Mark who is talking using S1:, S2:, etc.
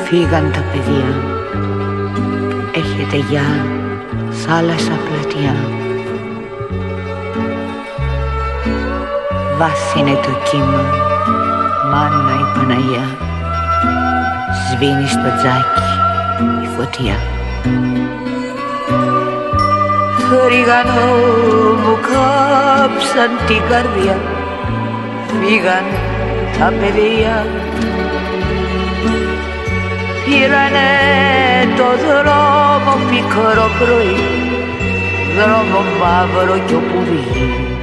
S1: φύγαν τα παιδιά. Έχετε γεια, θάλασσα πλατιά. Βάθινε το κύμα, μάνα η Παναγιά. Σβήνει στο τζάκι η φωτιά. Θρίγανο μου κάψαν την καρδιά. Φύγαν τα παιδιά. Πήρανε το δρόμο πικρό πρωί, δρόμο μαύρο κι όπου βγει